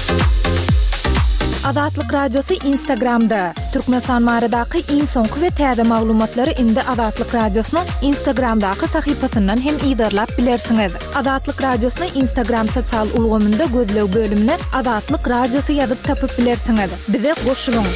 Azatlyk Radiosu Instagramda. Türkmenistan maradaky iň soňky we täze maglumatlary indi Azatlyk Radiosynyň Instagramdaky sahypasyndan hem ýa-da bilersiňiz. Azatlyk Radiosynyň Instagram sosial ulgamynda gözlew bölümine Azatlyk Radiosu ýazyp tapyp bilersiňiz. Bize goşulyň.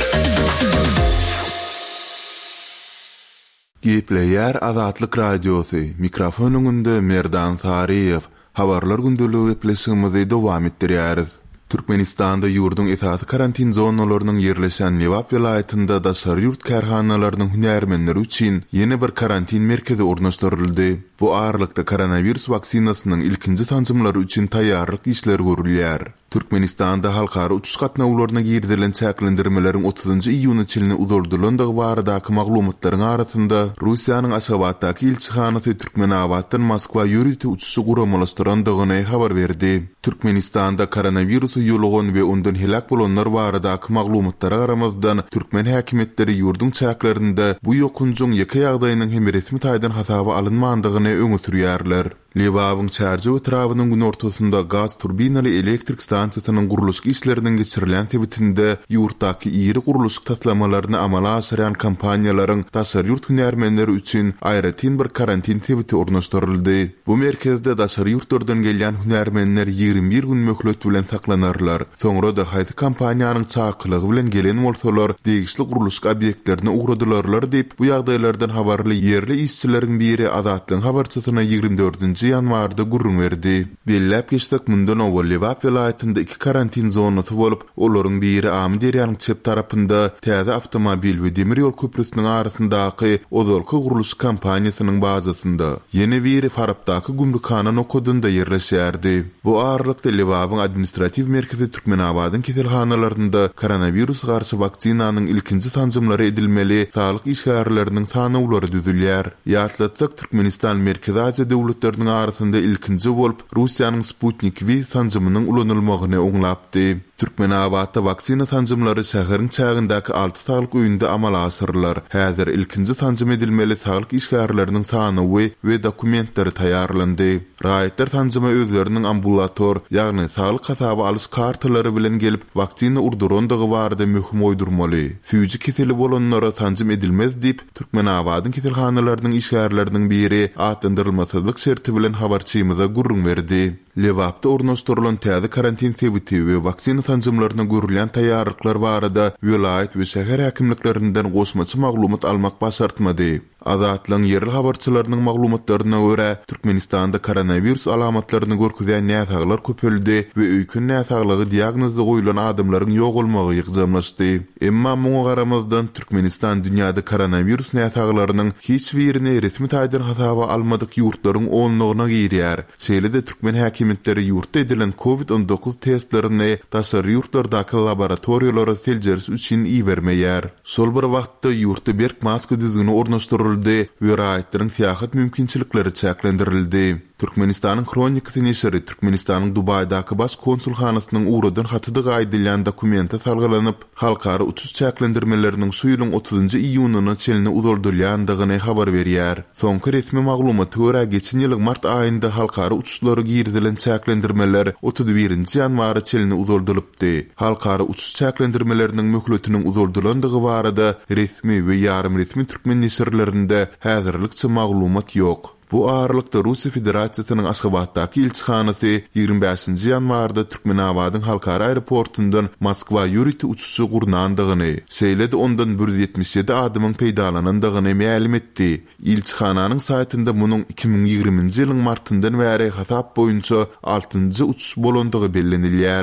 Gepleýär Azatlyk Radiosu. Mikrofonuňda Merdan Sariýew. Habarlar gündäligi gepleşigimizi dowam etdirýäris. Türkmenistanda yurdun esasy karantin zonalarynyň ýerleşen Nevap vilayatynda da şäher ýurt kärhanalarynyň hünärmenleri üçin ýeni bir karantin merkezi ornaşdyryldy. Bu aralykda koronavirus waksinasynyň ilkinji tanjymlary üçin taýýarlyk işleri görülýär. Türkmenistanda halkara uçuş gatnawlaryna girdilen çäklendirmeleriň 30-njy iýuny çilini uzaldylandygy baradaky maglumatlaryň arasynda Russiýanyň Aşgabatdaky ilçihanasy Türkmenawatdan Moskwa ýörüti uçuşy guramalaşdyrandygyny habar berdi. Türkmenistanda koronavirusu ýolugan we ondan helak bolanlar baradaky maglumatlara garamazdan Türkmen häkimetleri ýurdun çäklerinde bu ýokunjuň ýeke ýagdaýynyň hem resmi taýdan hasaby alynmandygyny öňe sürýärler. Lewawyň çärji etrawynyň gün ortasynda gaz turbinaly elektrik stansiýasynyň guruluşy işlerinden geçirilen tebitinde ýurtdaky iri guruluşy tatlamalaryny amala aşyran kompaniýalaryň daşary ýurt hünärmenleri üçin aýratyn bir karantin tebiti ornaşdyryldy. Bu merkezde daşary ýurtlardan gelýän hünärmenler 21 gün möhlet bilen saklanarlar. Soňra da haýsy kompaniýanyň çakylygy bilen gelen bolsalar degişli guruluşy obýektlerine ugradylarlar diýip bu ýagdaýlardan habarly ýerli işçileriň biri Azatlyň habarçysyna 24 ýanwarda gurrun berdi. Belläp geçdik mundan owal Lewap vilayatynda 2 karantin zonasy bolup, olaryň biri Amderiýanyň çep tarapynda täze awtomobil we demir ýol köprüsiniň arasyndaky ozalky guruluş kompaniýasynyň bazasynda. Ýene biri Farabdaky gümrükhana nokadynda ýerleşýärdi. Bu aralykda Lewawyň administrativ merkezi Türkmenawadyň keselhanalarynda koronavirus garşy vaksinanyň ilkinji tanjymlary edilmeli saglyk işgärleriniň tanawlary düzülýär. Ýatlatsak Türkmenistan Merkezi Aziýa döwletleriniň arasynda ilkinji bolup Russiýanyň Sputnik V tanjymynyň ulanylmagyny oňlapdy. Türkmenawatda vaksina tanjymlary şäheriň çägindäki 6 saglyk öýünde amala asyrlar. Häzir ilkinji tanjym edilmeli saglyk işgärleriniň sanawy we dokumentlary taýýarlandy. Raýatlar tanjyma özleriniň ambulator, ýagny saglyk hasaby alyş kartalary bilen gelip vaksina urdurandygy barada möhüm oýdurmaly. Süýji keseli bolanlara tanjym edilmez diýip Türkmenawadyň keselhanalarynyň işgärleriniň biri atlandyrylmasyzlyk şerti bilen habarçymyza gurrun berdi. Lewapda ornaşdyrylan täze karantin tebiti we vaksina tanjymlaryna görülen taýýarlyklar barada vilayat we şäher häkimliklerinden goşmaçy maglumat almak başartmady. Azatlyň yerli habarçylarynyň maglumatlaryna görä, Türkmenistanda koronavirus alamatlaryny görkezýän näsaglar köpeldi we öýkün näsaglygy diagnozy goýulan adamlaryň ýok bolmagy ýygzamlaşdy. Emma muňa garamazdan Türkmenistan dünýäde koronavirus näsaglarynyň hiç birini resmi taýdan hasaby almadyk ýurtlaryň onlugyna girýär. Şeýle-de Türkmen häkimetleri ýurtda edilen COVID-19 testlerini daşary ýurtlardaky laboratoriýalara teljeriş üçin iýermeýär. Şol bir wagtda ýurtda berk maska düzgüni ornaşdyryldy we raýatlaryň seýahat mümkinçilikleri çäklendirildi. Türkmenistanyň Kronikasy neşri Türkmenistanyň Dubaýdaky baş konsulhanasynyň uradan hatydy gaýdylan dokumenta salgylanyp, halkara uçuş çäklendirmeleriniň şu ýylyň 30-njy iýunyna çelini uzaldyrýandygyny habar berýär. Soňky resmi maglumaty görä geçen ýylyň mart aýynda halkara uçuşlary girdilen çäklendirmeler 31-nji ýanwara çelini uzaldylypdy. Halkara uçuş çäklendirmeleriniň möhletiniň uzaldylandygy barada resmi we ýarym resmi türkmen neşirlerinde häzirlikçe maglumat ýok. Bu aralykda Russiýa Federasiýasynyň Aşgabatdaky ilçihanasy 25-nji ýanwarda Türkmenawadyň halkara aeroportundan Moskwa ýörüti uçuşy gurnandygyny, şeýle-de ondan 177 adamyň peýdalanandygyny ma'lum etdi. İlçihananyň saýtynda munyň 2020-nji ýylyň martyndan bäri hasap boýunça 6-njy uçuş bolandygy bellenilýär.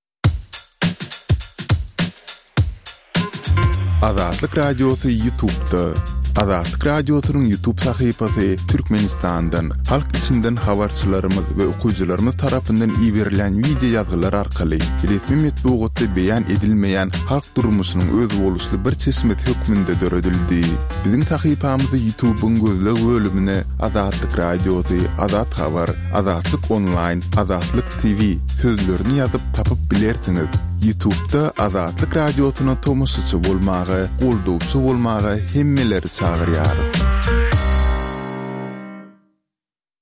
Azatlyk Radiosu YouTube'da. Azatlyk Radiosynyň YouTube sahypasy Türkmenistandan, halk içinden habarçylarymyz we okuwçylarymyz tarapyndan iýerilen video ýazgylar arkaly resmi metbuatda beýan edilmeýän halk durmuşynyň öz boluşly bir çeşmet hökmünde döredildi. Biziň sahypamyzy YouTube'un gözleg bölümine Azatlyk Radiosy, Azat Habar, Azatlyk Online, Azatlyk TV sözlerini ýazyp tapyp bilersiňiz. YouTube'da Azatlyk Radiosyna tomoşaçy bolmagy, goldowçy bolmagy hemmeleri çagyrýar.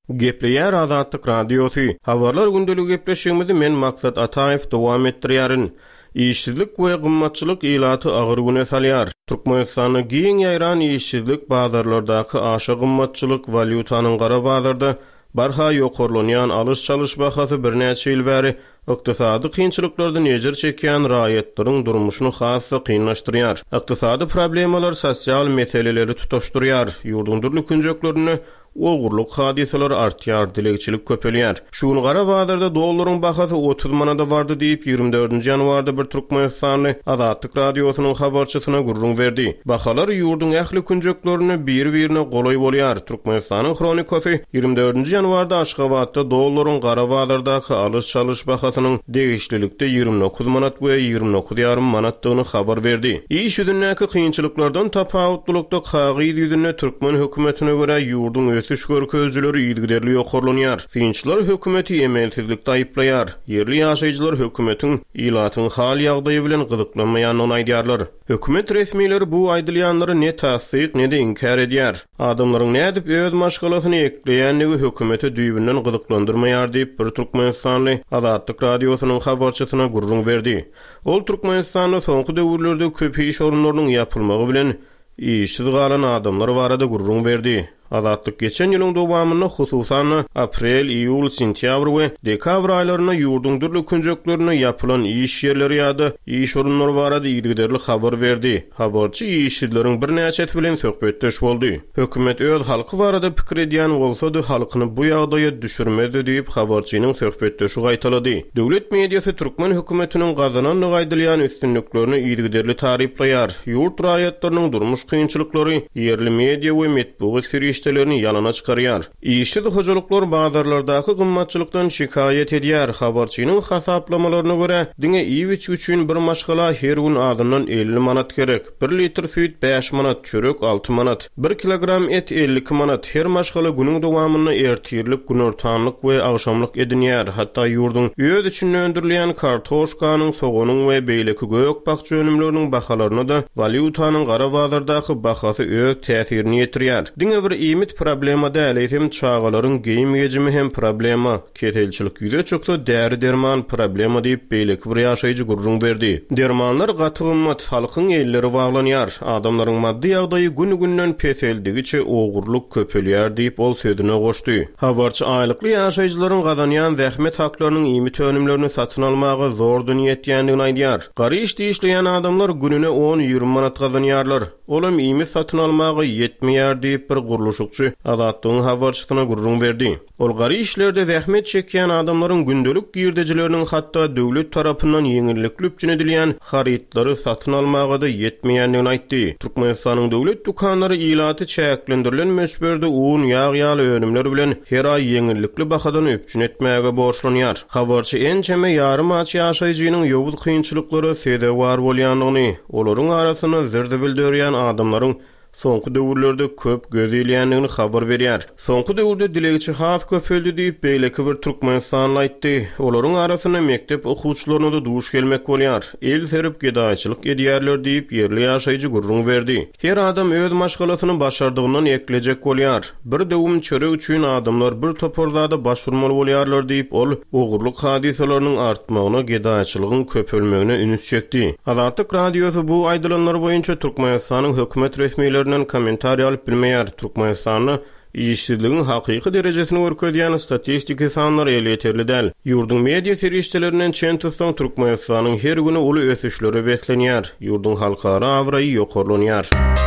Gepleýär Azatlyk Radiosu. Habarlar gündelik gepleşigimizi men Maksat Ataev dowam etdirýärin. İşsizlik we gymmatçylyk ilaty agyr güne salýar. Türkmenistanyň giň ýaýran işsizlik bazarlardaky aşy gymmatçylyk valyutanyň gara bazarda barha ýokurlanýan alış-çalış bahasy birnäçe ýyl bäri ykdysady kynçylyklardan ýejer çekýän raýatlaryň durmuşyny hasy kynlaşdyrýar. Ykdysady problemalar sosial meseleleri tutaşdyrýar. Ýurdun durly künjeklerini ogurluk hadiseler artýar, dilegçilik köpelýär. Şuny gara bazarda dollaryň bahasy 30 manada bardy diýip 24-nji ýanwarda bir Türkmenistanly Azatlyk Radiosynyň habarçysyna gurrun berdi. Bahalar ýurdun ähli künjeklerini bir-birine golay bolýar. Türkmenistanyň kronikasy 24-nji ýanwarda Aşgabatda dollaryň gara bazardaky alış-çalış bahasynyň degişlilikde 29 manat we 29,5 manatdygyny habar berdi. İş ýüzündäki kynçylyklardan tapawutlukda kagy ýüzünde Türkmen hökümetine görä ýurdun ösüş görkezleri ýygyderli ýokurlanýar. Finçler hökümeti emelsizlikde aýyplaýar. Yerli ýaşaýjylar hökümetiň ilatyň hal ýagdaýy bilen gyzyklanmaýanyny aýdýarlar. Hökümet resmiýetleri bu aýdylýanlary ne tassyk ne de inkar edýär. Adamlaryň nädip öz maşgalasyny ekleýänligi hökümeti düýbünden gyzyklandyrmaýar diýip bir Türkmenistanly Azatlyk Radiosynyň habarçysyna gurrun berdi. Ol Türkmenistanda soňky döwürlerde köp iş orunlarynyň ýapylmagy bilen işsiz galan adamlar barada gurrun berdi. Azatlyk geçen ýylyň dowamyny hususan aprel, iýul, sentýabr we dekabr aýlaryna ýurdun durly künjeklerini ýapylan iş ýerleri ýa-da iş orunlary barada ýygyderli habar berdi. Habarçy işçileriň bir näçe bilen söhbetdeş boldy. Hökümet öz halky barada pikir edýän bolsa-da halkyny bu ýagdaýa düşürmedi diýip habarçynyň söhbetdeşi gaýtalady. Döwlet mediýasy Türkmen hökümetiniň gazananlygy aýdylýan üstünliklerini ýygyderli taryplaýar. Ýurt raýatlarynyň durmuş kynçylyklary yerli mediýa we metbuat sirişdelerini ýalana çykarýar. İşsiz hojalyklar bazarlardaky gymmatçylykdan şikayet edýär. Habarçynyň hasaplamalarına görä, diňe iýiç üçin bir maşgala her gün adamdan 50 manat gerek. 1 litr süýt 5 manat, çörek 6 manat, 1 kilogram et 52 manat. Her maşgala günüň dowamyny ertirlik, günortanlyk we agşamlyk edinýär. Hatda ýurdun öýüd üçin öndürilýän kartoşkanyň, sogonyň we beýleki gök bakça önümleriniň bahalaryna da valyutanyň gara bazardaky bahasy öz täsirini ýetirýär. Diňe bir ýmit problema däl, hem çağalaryň geyim gejimi hem problema. Ketelçilik ýüze çokda däri derman problema diýip beýleki bir ýaşaýjy gurrun berdi. Dermanlar gaty gymmat, halkyň elleri baglanýar. Adamlaryň maddi ýagdaýy gün-günden peseldigiçe ogurluk köpelýär diýip ol söýdüne goşdy. Habarçy aýlykly ýaşaýjylaryň gazanýan zähmet haklarynyň ýmit önümlerini satyn almagy zor dünýetdiýändigini aýdýar. Gary işde işleýän adamlar gününe 10-20 manat gazanýarlar. Olam ýmit satyn almagy ýetmeýär diýip bir guruluşukçy Azatlygyň habarçysyna gurrun berdi. Ol gary işlerde zähmet çekýän adamlaryň gündelik girdejileriniň hatda döwlet tarapyndan ýeňillik üçin edilýän harytlary satyn almagy da ýetmeýändigini aýtdy. Türkmenistanyň döwlet dukanlary ilaty çäklendirilen möçberde un, ýag ýaly önümler bilen her ay ýeňillikli bahadan öpçün etmäge borçlanýar. Habarçy ençeme ýarym aç ýaşaýjynyň ýowul kynçylyklary sedewar bolýandygyny, olaryň arasyna zirde bildirýän adamlaryň soňky döwürlerde köp gözelýändigini habar berýär. Soňky döwürde dilegçi has köpeldi diýip beýleki bir Türkmenistanly aýtdy. Olaryň arasyna mektep okuwçylaryna da duş gelmek bolýar. El serip gedaýçylyk edýärler diýip yerli ýaşaýjy gurrun berdi. Her adam öz maşgalasyny başardygyndan eklejek bolýar. Bir döwüm çörek üçin adamlar bir toporzada başvurmaly bolýarlar diýip ol ogurluk hadiseläriniň artmagyna, gedaýçylygyň köpelmegine üns çekdi. Azatlyk Radiosy bu aýdylanlar boýunça Türkmenistanyň hökümet resmiýetleri komentary alyp bilmeýär. Türkmenistanyň işsizligiň hakyky derejesini görkezýän statistika sanlary ýeterli däl. Ýurdun media serişdelerinden çen tutsaň Türkmenistanyň her güni uly ösüşleri beslenýär. Ýurdun halkara awraýy ýokurlanýar.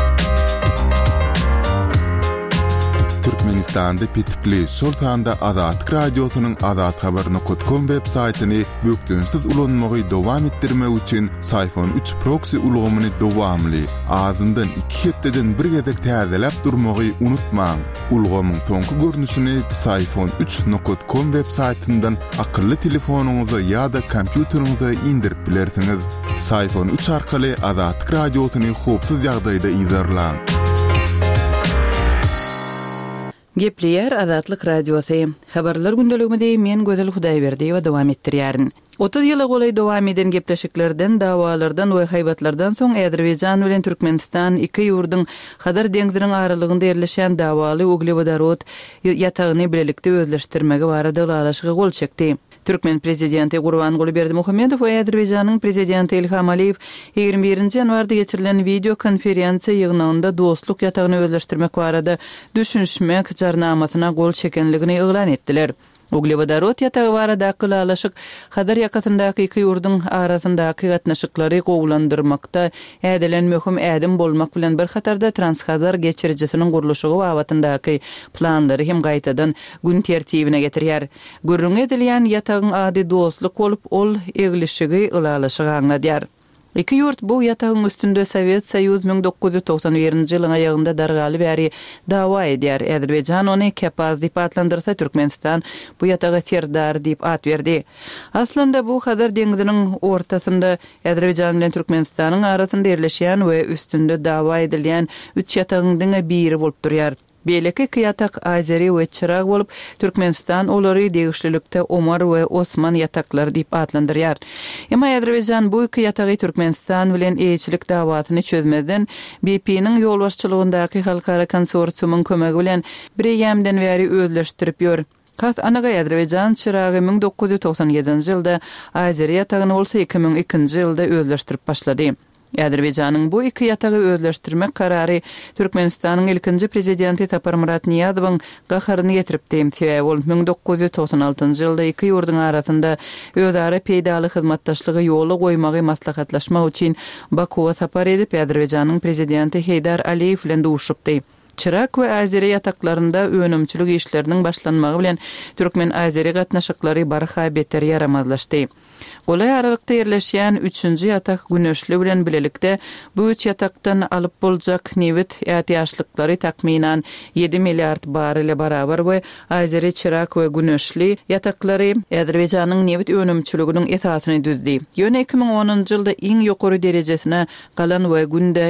Türkmenistanda pitipli Sultanda Azatlyk Radiosynyň azathabaryny.com web saýtyny bökdünsiz ulanmagy dowam etdirmek üçin Sayfon 3 proxy ulgamyny dowamly azyndan 2 hepdeden bir gezek täzelep durmagy unutmaň. Ulgamyň soňky görnüşini sayfon3.com web saýtyndan akylly telefonuňyza ýa-da kompýuteriňize indirip bilersiňiz. Sayfon 3 arkaly Azatlyk Radiosyny hopsuz ýagdaýda izlerläň. Gepleýär Azatlyk Radiosu. Habarlar gündeliginde men Gözel Hudaýberdi we dowam etdirýärin. 30 ýyla golay dowam eden gepleşiklerden, dawalardan we haýbatlardan soň Azerbaýjan bilen Türkmenistan iki ýurdyň Hadar deňziniň aralygynda ýerleşen dawaly uglevodorod ýatagyny bilelikde özleşdirmegi barada alaşygy gol çekdi. Türkmen prezidenti Gurbanguly Berdimuhammedow we Azerbaýjanyň prezidenti Ilham Aliýew 21-nji ýanwarda geçirilen video konferensiýa ýygnagynda dostluk ýatagyny özleşdirmek barada düşünşmek jarnamasyna gol çekenligini ýylan etdiler. Uglevodorod ýatagy baradaky alaşyk Hadar ýakasyndaky iki ýurdyň arasyndaky gatnaşyklary gowlandyrmakda ädelen möhüm ädim bolmak bilen bir hatarda Transhadar geçirjisiniň gurulşygy wagtyndaky planlary hem gaýtadan gün tertibine getirýär. Gürrüň edilýän ýatagyň ady dostluk bolup ol eglişigi ulalaşygy aňladýar. İki yurt bu ýatagyň üstünde Sowet Soýuz 1991-nji ýylyň aýagynda dargaly bäri dawa edýär. Azerbaýjan ony Kepaz diýip adlandyrsa, Türkmenistan bu ýataga Serdar diýip ad berdi. Aslında bu Hadar deňziniň ortasynda Azerbaýjan bilen Türkmenistanyň arasynda ýerleşýän we üstünde dawa edilýän üç ýatagyň biri bolup durýar. Beleki ýatak Azeri we Çıraq bolup, Türkmenistan olary degişlilikde Omar we Osman ýataklary diýip adlandyrýar. Emma Azerbaýjan bu iki ýatagy Türkmenistan bilen eýçilik dawatyny çözmeden BP-niň ýolbaşçylygyndaky halkara konsorsiumyň kömegi bilen bir ýamdan bäri özleşdirip ýör. Kas anaga Azerbaýjan Çyragy 1997-nji ýylda Azeri ýatagyny bolsa 2002-nji ýylda özleşdirip başlady. Azerbaýjanyň bu iki ýatagy özleşdirmek karary Türkmenistanyň ilkinji prezidenti Tapar Murat Niýazowyň gaharyny getiripdi. Sebäbi ol 1996-njy ýylda iki ýurdun arasynda özara peýdaly hyzmatdaşlygy ýoly goýmagy maslahatlaşmak üçin Bakuwa sapar edip Azerbaýjanyň prezidenti Heydar Aliýew bilen duşupdy. Çyrak we Azeri ýataklarynda önümçilik işleriniň başlanmagy bilen Türkmen-Azeri gatnaşyklary barha beter ýaramazlaşdy. Golay aralykda ýerleşýän 3-nji ýatak Güneşli bilen bilelikde bu üç ýatakdan alyp boljak newit ýatýaşlyklary takminan 7 milliard barrele barabar we Azeri, Çyrak we Güneşli ýataklary Azerbaýjanyň newit önümçiliginiň esasyny düzdi. Ýöne 2010-njy ýylda iň ýokary derejesine galan we günde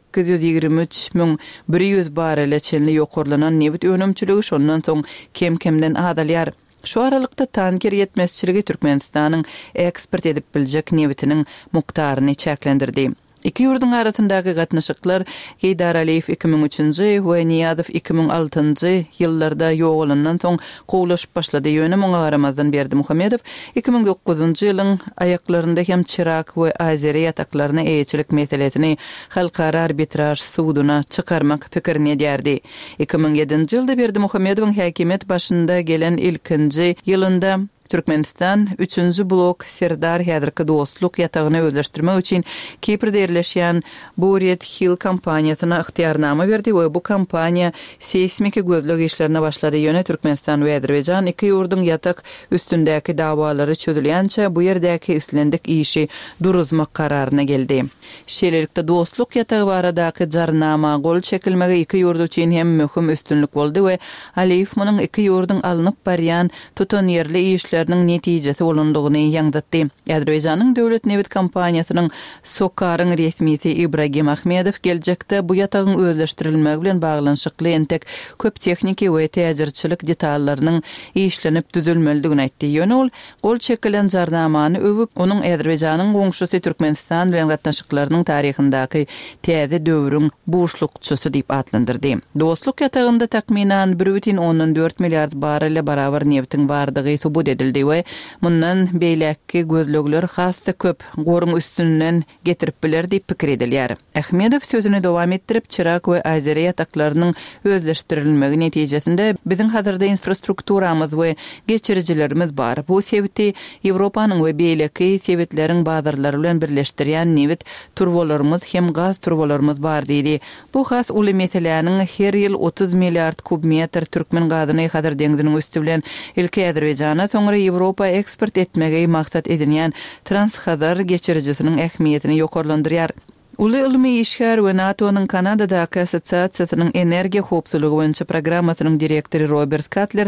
823.100 barrele çenli ýokarlanan newit önümçiligi şondan soň kem-kemden adalýar. Şu aralykda tanker ýetmezçiligi Türkmenistanyň eksport edip biljek newitiniň mukdaryny çäklendirdi. İki ýurdun arasyndaky gatnaşyklar Heydar Aliýew 2003-nji we Niýazow 2006-njy ýyllarda ýogalandan soň gowlaşyp başlady. Ýöne muňa garamazdan Berdimuhammedow 2009-njy ýylyň aýaklarynda hem Çyrak we Azeri ýataklaryna eýçilik meselesini halkara arbitraj suwduna çykarmak pikirini edýärdi. 2007-nji ýylda Berdimuhammedowyň häkimet başynda gelen ilkinji ýylynda Türkmenistan 3-nji blok Serdar häzirki dostluk ýatagyny özleşdirmek üçin Kiprde ýerleşýän Buret Hill kompaniýasyna ygtyarnama berdi we bu kompaniýa seismik gözlegi işlerine başlady. Ýöne Türkmenistan we Azerbaýjan iki ýurdyň ýatak üstündäki dawalary çözülýänçe bu ýerdäki islendik işi duruzmak kararyna geldi. Şeýlelikde dostluk ýatagy baradaky jarnama gol çekilmegi iki ýurd üçin hem möhüm üstünlük boldy we Aliýew munyň iki ýurdyň alınıp barýan tutan ýerli işleriniň netijesi bolandygyny ýaňdatdy. Azerbaýjanyň döwlet newit kompaniýasynyň Sokaryň resmisi Ibrahim Ahmedow geljekde bu ýatagyň özleşdirilmegi bilen baglanşykly entek köp techniki we täzirçilik detallarynyň işlenip düzülmeligini aýtdy. Ýöne ol gol çekilen jarnamany öwüp onuň Azerbaýjanyň goňşusy Türkmenistan bilen gatnaşyklarynyň taryhyndaky täze döwrüň boşlukçysy diýip adlandyrdy. Dostluk ýatagynda takminan 1,4 milliard barrele barabar newitiň bardygy subut edildi we mundan beýlekki gözlegler hassa köp goruň üstünden getirip biler diýip pikir edilýär. Ahmedow sözüni dowam etdirip Çyrak we Azeri ýataklarynyň özleşdirilmegi netijesinde biziň hazırda infrastrukturamyz we geçirijilerimiz bar. Bu sebäpli Ýewropanyň we beýlekki sebätleriň bazarlary bilen birleşdirýän newit turbolarymyz hem gaz turbolarymyz bar diýdi. Bu has uly meseleniň her ýyl 30 milliard kubmetr türkmen gazyny Hadar deňziniň üstü bilen ilki Azerbaýjana soňra Ýewropa eksport etmegi maksat edilýän Transhadar geçirjisiniň ähmiýetini ýokarlandyrýar. Uly ilmi işgär we NATO'nyň Kanadadaky assosiasiýasynyň energiýa howpsuzlygy boýunça programmasynyň direktori Robert Cutler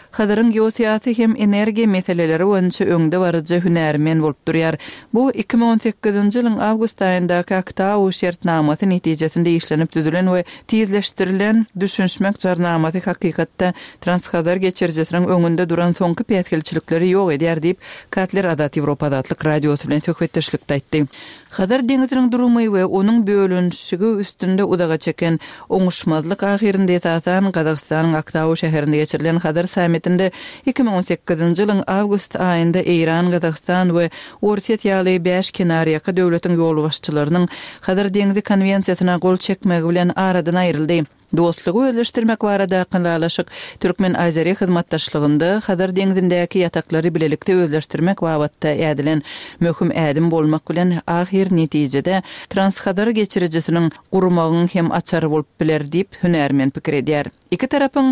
Hadarın geosiyasi hem energiya meseleleri boýunça öňde barjy hünärmen bolup durýar. Bu 2018-nji ýylyň awgust aýyndaky Aktau şertnamasy netijesinde işlenip düzülen we tizleşdirilen düşünmek jarnamasy hakykatda Transhadar geçirjesiniň öňünde duran soňky petkelçilikleri ýok edýär diýip Katler Azat Ýewropa adatlyk radiosy bilen söhbetdeşlikde aýtdy. Hadar deňiziniň durumy we onuň bölünşigi üstünde udaga çeken oňuşmazlyk ahirinde esasan Gazagystanyň Aktau şäherinde geçirilen Hadar sammitinde 2018-nji ýylyň awgust aýynda Iran, Gazagistan we Orset ýaly 5 kenaryaky döwletiň ýol başçylarynyň Hadar deňizi konwensiýasyna gol çekmegi bilen aradan aýryldy. Dostluğu özleştirmek barada kılalaşık Türkmen Azeri hyzmatdaşlygynda Hadar deňizindäki ýataklary bilelikde özleştirmek babatda ädilen möhüm ädim bolmak bilen ahir netijede Transhadar geçirijesiniň gurmagyň hem açary bolup biler diýip hünärmen pikir edýär. Iki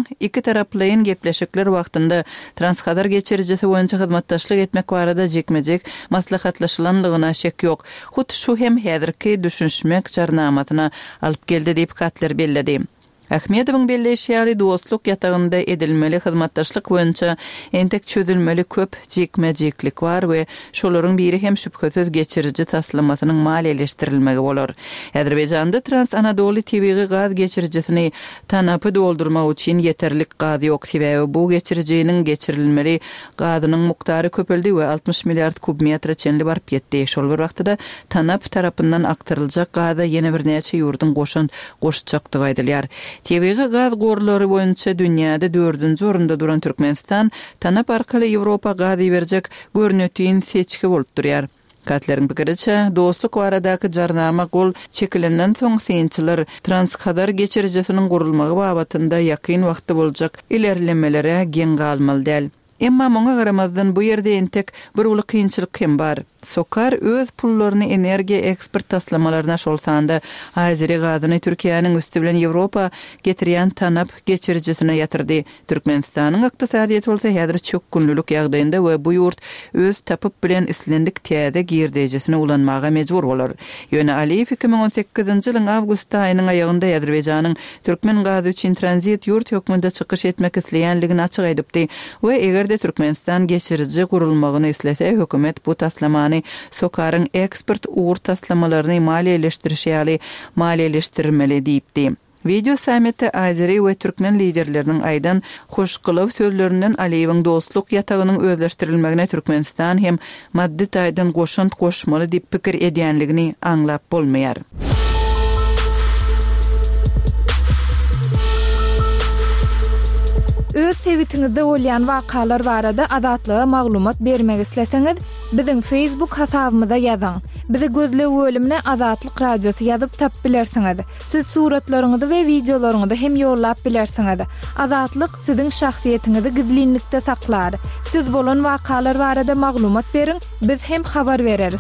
taraplyň gepleşikler wagtynda Transhadar geçirijesi boýunça hyzmatdaşlyk etmek barada jekmejek maslahatlaşylanlygyna şek ýok. Hut şu hem häzirki düşünmek jarnamasyna alyp geldi diýip Katler belledi. Ahmedowyň belleşýäli dostluk ýatagynda edilmeli hyzmatdaşlyk boýunça entek çözülmeli köp jekmejeklik bar we şolaryň biri hem şüphesiz geçiriji taslamasynyň maliýeleşdirilmegi bolar. Azerbaýjanda Trans-Anadolu tebiği gaz geçirijesini tanapy doldurmak üçin yeterlik gaz ýok. Sebäbi bu geçirijiň geçirilmeli gazynyň muktary köpeldi we 60 milliard kubmetre çenli barp ýetdi. Şol bir wagtda tanap tarapyndan aktaryljak gaza ýene bir näçe ýurdun goşutjakdygy aýdylýar. Tebiği gaz gorlary boýunça dünýäde 4-nji orunda duran Türkmenistan tanap arkaly Ýewropa gazy berjek görnetiň seçki bolup durýar. Katleriň pikiriçe, dostluk baradaky jarnama gol çekilenden soň synçylar Transhadar geçirijesiniň gurulmagy babatynda ýakyn wagtda boljak ilerlemelere gen galmaly däl. Emma moňa garamazdan bu ýerde entek bir uly kynçylyk hem bar. Sokar öz pullaryny energiýa eksport taslamalaryna şolsanda Azeri gazyny Türkiýanyň üstü bilen Ýewropa getirýän tanap geçirijesine ýatyrdy. Türkmenistanyň ykdysadyýety bolsa häzir çok günlük ýagdaýynda we bu ýurt öz tapyp bilen islendik täze girdejesine ulanmaga mejbur bolar. Ýöne Aliýew 2018-nji ýylyň awgust aýynyň aýagynda Azerbaýjanyň Türkmen gazy üçin tranzit ýurt hökmünde çykyş etmek isleýänligini açyk aýdypdy we egerde Türkmenistan geçiriji gurulmagyny islese hökümet bu taslamany Sokarın eksport uğur taslamalaryny maliýeleşdirmeli diýipdi. Video sammitde Azeri we Türkmen liderleriniň aýdan hoşgulaw sözlerinden Aliýewiň dostluk ýatagynyň özleşdirilmegine Türkmenistan hem maddi taýdan goşmaly diýip pikir edýänligini aňlap bolmaýar. Öz sevitiňizde bolýan wakalar barada adatlyga maglumat bermek isleseňiz, biziň Facebook hasabymyza ýazyň. Bizi gözle bölümine Azatlyk Radiosu ýazyp tap bilersiňiz. Siz suratlaryňyzy we videolaryňyzy hem ýollap bilersiňiz. Azatlyk siziň şahsiýetiniňizi gizlinlikde saklar. Siz bolan wakalar barada maglumat beriň, biz hem habar bereriz.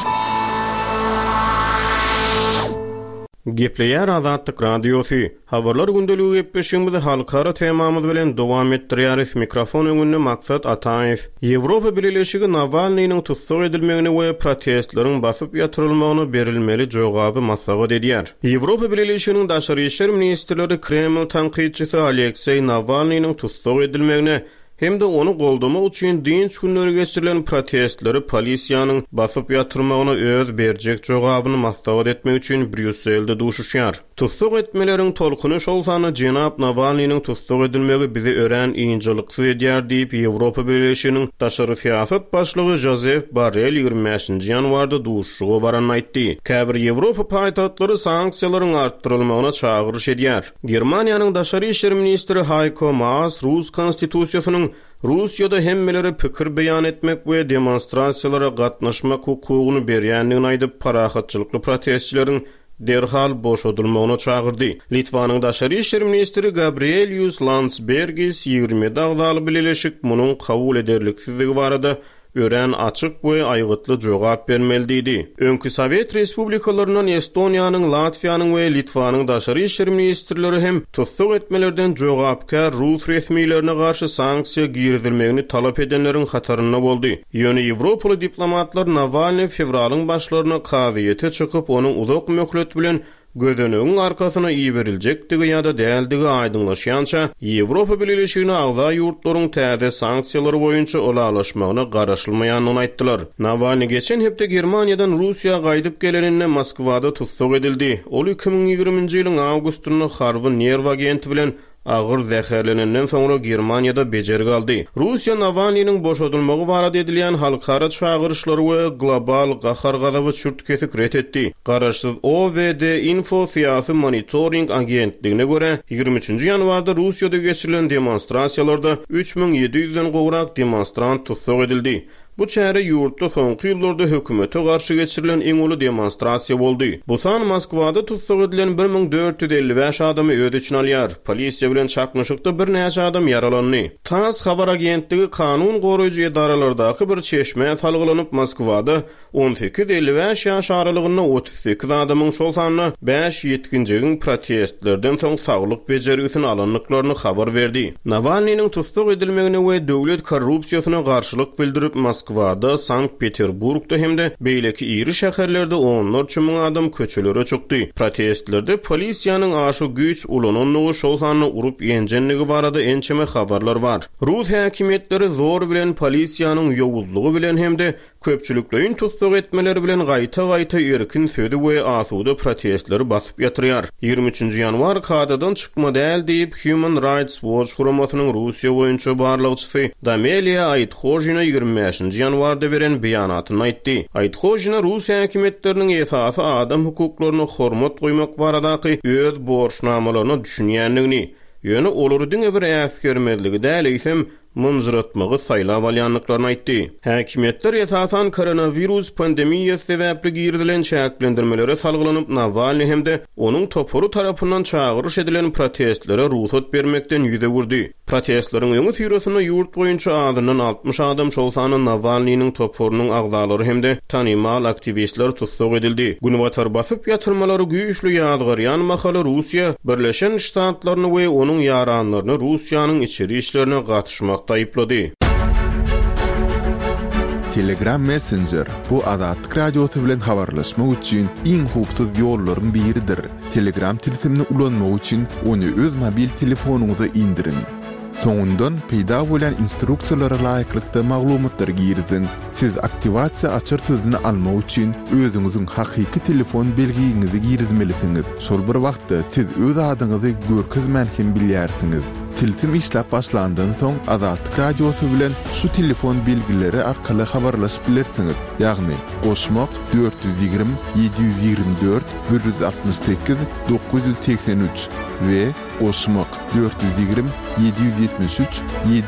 Gepleýär Azatlyk Radiosu. Habarlar gündeligi gepleşigimizi halkara temamyz bilen dowam etdirýäris. Mikrofon öňünde Maksat Ataýew. Ýewropa Birleşigi Navalnyň tutsak edilmegini we protestleriň basyp ýatyrylmagyna berilmeli jogaby maslahat edýär. Ýewropa Birleşiginiň daşary işler ministrleri Kreml tanqidçisi Aleksey Navalnyň tutsak edilmegini hem de onu goldamak üçin dinç günleri geçirilen protestleri polisiýanyň basyp ýatyrmagyna öz berjek jogabyny maslahat etmek üçin Brüsselde duşuşýar. Tutsak etmeleriň tolkuny şolsany jenap Navalnyň tutsak edilmegi bizi ören ýyňjylyksy edýär diýip Ýewropa Birleşiginiň daşary siýasat başlygy Josep Borrell 25-nji ýanwarda duşuşyga baran aýtdy. Käbir Ýewropa paýtatlary sanksiýalaryň artdyrylmagyna çagyryş edýär. Germaniýanyň daşary işler ministri Heiko Maas Rus konstitusiýasynyň Russiýada hemmeleri pikir beýan etmek we demonstrasiýalara gatnaşmak hukugyny berýändigini aýdyp parahatçylykly protestçilerin derhal boşadylmagyna çagyrdy. Litvanyň daşary işler ministri Gabrielius Landsbergis 20 dagdaly bileşik munyň kabul ederliksizligi barada ören açyk we aýgytly jogap bermeli diýdi. Öňkü Sowet respublikalarynyň Estoniýanyň, Latviýanyň we Litvanyň daşary işler ministrleri hem tutsak etmelerden jogapkar Rus resmiýetlerine garşy sanksiýa girizilmegini talap edenleriň hataryna boldy. Ýöne Ýewropaly diplomatlar Navalny fevralyň başlaryna kaziýete çykyp, onuň uzak möhlet bilen gödenögün arkasyna ýiberiljekdigi ýa-da däldigi aýdynlaşýança Ýewropa Birleşigine agza ýurtlaryň täze sanksiýalary boýunça olalaşmagyna garaşylmaýanyny aýtdylar. Navalny geçen hepde Germaniýadan Russiýa gaýdyp gelenine Moskwada tutsak edildi. Ol 2020-nji ýylyň awgustunda Harvard Nerv agenti bilen agyr zäherlenenden soňra Germaniýada bejer galdy. Russiýa Navalnyň boşadylmagy barada edilýän halkara çağırışlary we global gahar gazaby çürtkesik ret etdi. Garaşsyz OVD Info Siyasi Monitoring Agentligine göre 23-nji ýanwarda Russiýada geçirilen demonstrasiýalarda 3700-den gowrak demonstrant tutsak edildi. Bu çäre ýurtda soňky ýyllarda hökümete garşy geçirilen iň uly demonstrasiýa boldy. Bu san Moskwada tutsak edilen 1455 adamy öýde için alýar. Polisiýa bilen çakmyşykda bir näçe adam yaralandy. TASS habar agentligi kanun goraýjy edaralardaky bir çeşme salgylanyp Moskwada 18-55 ýaş aralygyna 38 adamyň şol sanyna 5 ýetkinjigiň protestlerden soň saglyk bejerigini alanlyklaryny habar berdi. Navalnyň tutsak edilmegine we döwlet korrupsiýasyna garşylyk bildirip Moskwada, Sankt-Peterburgda hemde beýleki iri şäherlerde onlarça müň adam köçelere çykdy. Protestlerde polisiýanyň aşy güç ulananlygy şol sanyny urup ýenjenligi barada ençeme habarlar bar. Rus häkimetleri zor bilen polisiýanyň ýowuzlygy bilen hemde köpçüliklerin tutsak etmeleri bilen gaýta-gaýta erkin sözi we asuda protestleri basyp ýatyrýar. 23-nji ýanwar kadadan çykma däl diýip Human Rights Watch guramasynyň Russiýa boýunça barlygçysy Damelia Aydhojina 25-nji ýanwarda beren beýanatyny aýtdy. Aydhojina Russiýa häkimetleriniň esasy adam hukuklaryna hormat goýmak baradaky öz borçnamalaryny düşünýändigini, ýöne olaryň bir äsgermezligi däl eýsem munzratmagy saýlap alýanlyklaryny aýtdy. Häkimetler esasan koronavirus pandemiýasy sebäpli girdilen çäklendirmelere salgylanyp Navalny hemde onuň toporu tarapyndan çağırış edilen protestlere ruhsat bermekden ýüze gurdy. Protestleriň öňü sürýäsine ýurt boýunça adynyň 60 adam şol sanyny Navalnyň toporunyň agzalary hemde tanymal aktivistler tutsak edildi. Günwatar basyp ýatyrmalary güýçli ýazgyrýan mahaly Russiýa Birleşen Ştatlaryny we onuň ýaranlaryny Russiýanyň içeri işlerine gatnaşmak taýyplady. Telegram Messenger bu Azatlyk Radiosu bilen habarlaşmak üçin iň hupsuz ýollardan biridir. Telegram tilsimini ulanmak üçin onu öz mobil telefonuňyza indirin. Soňundan peýda bolan instruksiýalara laýyklykda maglumatlar girdin. Siz aktivasiýa açar sözüni almak üçin özüňiziň hakyky telefon belgiňizi girdmelisiniz. Şol bir wagtda siz öz adyňyzy görkezmän hem bilýärsiňiz. Tilsim işläp başlandan soň Azatlyk Radiosu bilen şu telefon belgileri arkaly habarlaşyp bilersiňiz. Ýagny goşmak 420 724 168 983 we goşmak 420 773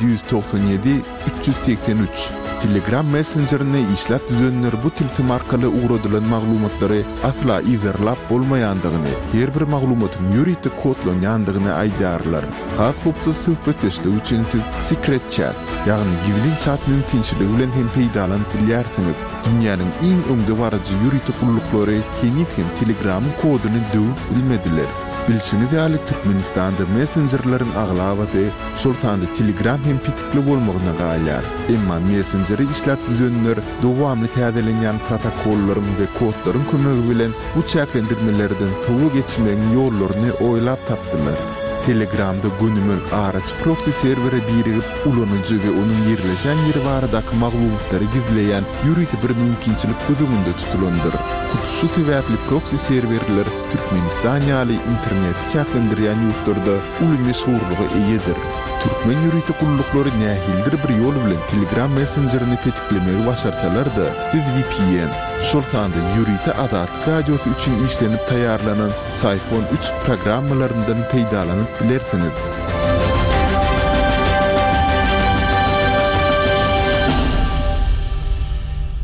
797 383. Telegram Messenger'ine işläp düzenler bu tilsim arkaly ugradylan maglumatlary asla izerlap bolmaýandygyny, her bir maglumatyň ýuridik kodlanýandygyny aýdarlar. Has hupsuz söhbetleşmek üçin siz secret chat, ýagny gizli chat mümkinçiligi bilen hem peýdalanyp bilýärsiňiz. Dünýäniň iň öňde barajy ýuridik gullyklary henüz hem Telegramyň koduny döwüp bilmediler. Bilşini de Türkmenistanda messengerlerin aglawaty sultanda Telegram hem pitikli bolmagyna gaýlar. Emma messengeri işläp düzenler dowamly täzelenýän protokollaryň we kodlaryň kömegi bilen bu çäklendirmelerden sowu geçmeň ýollaryny oýlap tapdylar. Telegramda günümül araç proxy servere birigip ulanıcı ve onun yerleşen yeri baradaky maglumatları gizleyen ýüriti bir mümkinçilik gözüňünde tutulandyr. Şu sebäpli proxy serverler Türkmenistan ýaly interneti çäklendirýän ýurtlarda uly meşhurlygy eýedir. Türkmen ýüriti gullyklary nähildir bir ýol bilen Telegram messengerini petiklemegi başarsalar-da, siz VPN, şoltanda ýüriti Azatlyk Radiosu üçin işlenip taýarlanan Sayfon 3 programmalaryndan peýdalanyp bilersiňiz.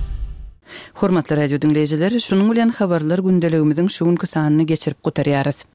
Hormatly radio dinleýijileri, şunuň bilen habarlar gündeligimiziň şu günkü sanyny geçirip gutarýarys.